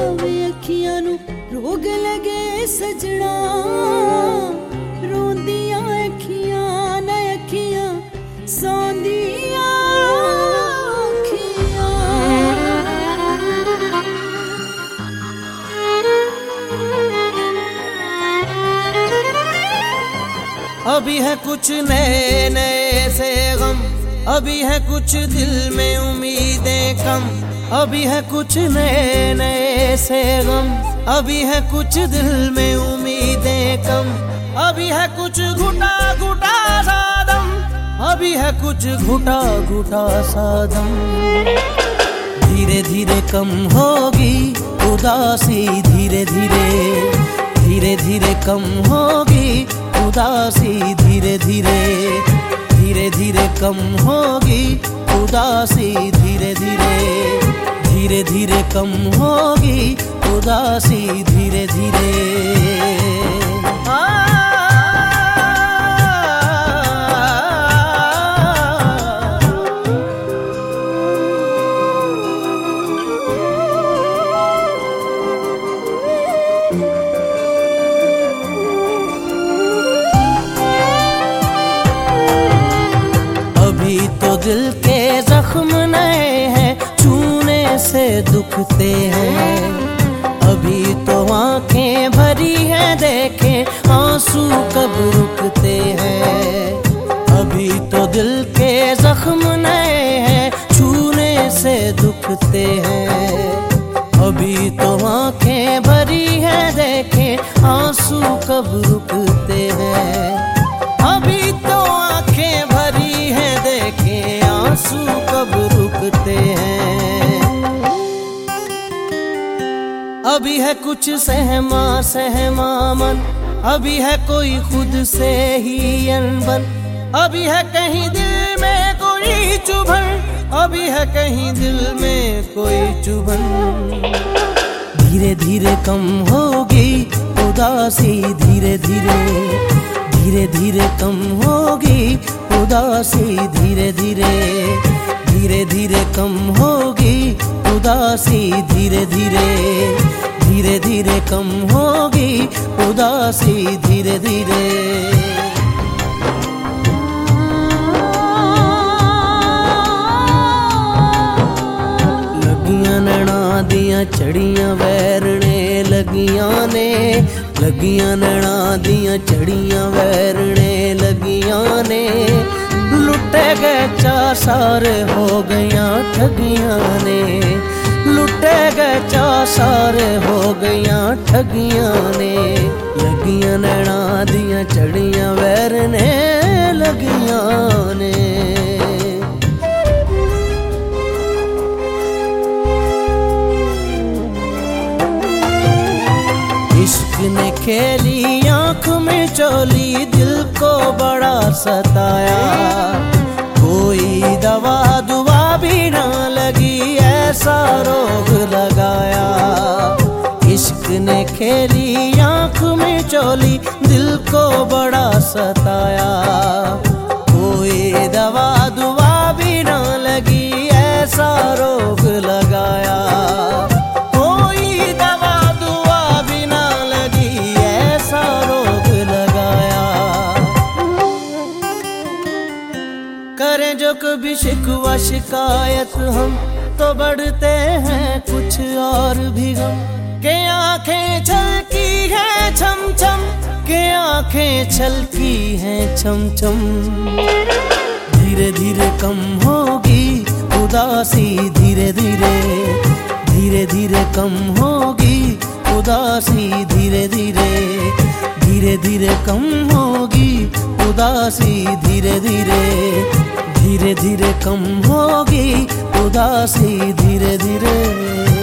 वे अखियां नू रोग लगे सजना, रोंदियां अखियां न अखियां सौंदियां अखियां। अभी है कुछ नए नए से गम, अभी है कुछ दिल में उम्मीदें कम। अभी है कुछ नए नए से गम, अभी है कुछ दिल में उम्मीदें कम। अभी है कुछ घुटा घुटा सा दम, अभी है कुछ घुटा घुटा सा दम। धीरे धीरे कम होगी उदासी, धीरे धीरे धीरे धीरे कम होगी उदासी, धीरे धीरे धीरे धीरे कम होगी उदासी, धीरे धीरे धीरे धीरे कम होगी उदासी, धीरे धीरे। दिल के जख्म नए हैं, छूने से दुखते हैं। अभी तो आंखें भरी हैं, देखें आंसू कब रुकते हैं। अभी तो दिल के जख्म नए हैं, छूने से दुखते हैं। अभी तो आंखें भरी हैं, देखें आंसू कब रुकते हैं। अभी तो आंखें भरी हैं, देखें आंसू कब रुकते हैं। अभी है कुछ सहमा सहमा मन, अभी है कोई खुद से ही अनबन। अभी है कहीं दिल में कोई चुभन, अभी है कहीं दिल में कोई चुभन। धीरे धीरे कम होगी उदासी, धीरे धीरे धीरे धीरे कम होगी उदासी, धीरे धीरे धीरे धीरे कम होगी उदासी, धीरे धीरे धीरे धीरे कम होगी उदासी, धीरे धीरे। लगियां नैना दियां चढ़ियां वैरने लगियां ने, लगियां नैना दियां चढ़ियां वैरने लगियां ने। लुटे गए चा सारे हो गया ठगियां ने, लुटे गए चा सारे हो गया ठगियां ने। लगियां नैना दियां चढ़ियां वैरने लगियां ने। इश्क ने खेली आँख में चोली, दिल को बड़ा सताया। कोई दवा दुआ भी ना लगी, ऐसा रोग लगाया। इश्क ने खेली आँख में चोली, दिल को बड़ा सताया। कोई दवा दुआ भी ना लगी, ऐसा रोग लगाया। करें जो कभी शिकवा शिकायत हम, तो बढ़ते हैं कुछ और भी गम। के आंखें छलकी हैं छम छम, के आंखें छलकी हैं छम छम। धीरे धीरे कम होगी उदासी, धीरे धीरे धीरे धीरे कम होगी उदासी, धीरे धीरे धीरे धीरे कम होगी उदासी, धीरे धीरे धीरे धीरे कम होगी उदासी, धीरे धीरे।